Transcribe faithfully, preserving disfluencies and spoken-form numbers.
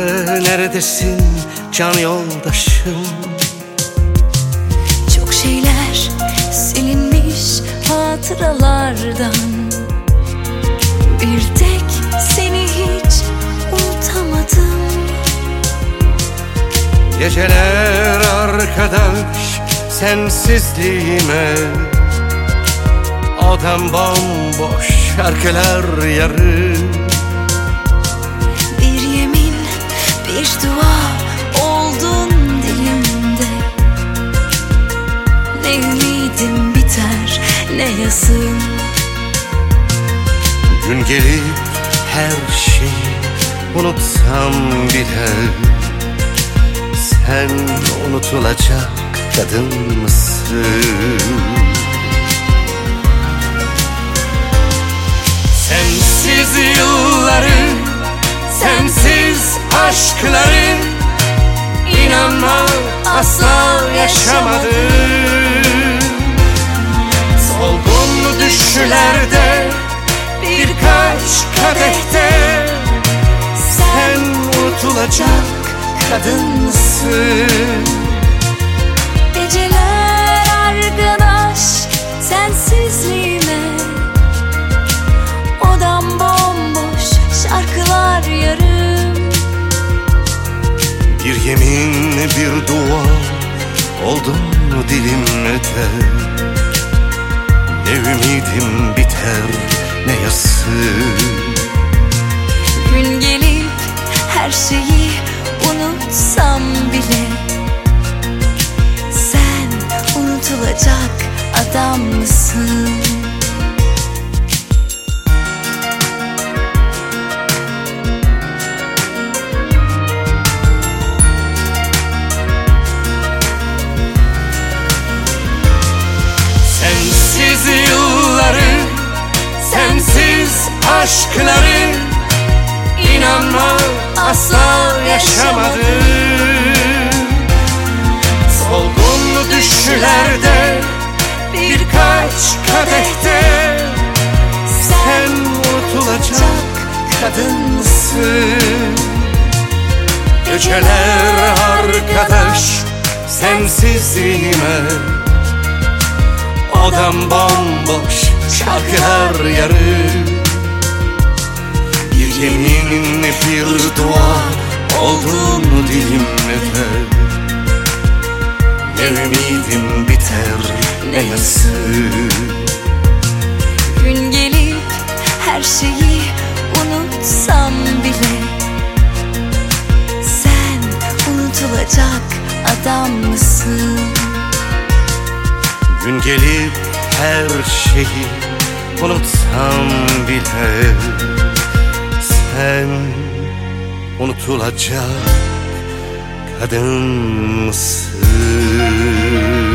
neredesin can yoldaşım? Çok şeyler silinmiş hatıralardan, bir tek seni hiç unutamadım. Geceler arkadaş sensizliğime, odam bomboş, şarkılar yarım. Bir yemin, bir dua oldun dilimde. Ne ümidim biter, ne yazım. Gün gelip her şeyi unutsam bile, sen unutulacak kadın mısın? Sensiz yılları, sensiz aşkları, İnanma asla yaşamadım. Solgun düşlerde, birkaç kadehte, sen unutulacak kadın mısın? Geceler arkadaş sensizliğime, odam bomboş, şarkılar yarım. Bir yemin, bir dua oldun mu dilimde? Ne ümidim biter, ne yasım. Gün gelip her şeyi unutsam bile, sen unutulacak adam mısın? Sensiz yılları, sensiz aşkları, İnanma asla yaşamadım. Solgun düşlerde, birkaç kadehte, sen unutulacak kadın mısın? Geceler arkadaş sensizliğime, odam bomboş, şarkılar yarım. Bir yemin, bir dua oldun dilimde. Ne ümidim biter, ne yasım. Gün gelip her şeyi unutsam bile, sen unutulacak adam mısın? Gün gelip her şeyi unutsam bile, sen unutulacak kadın mısın?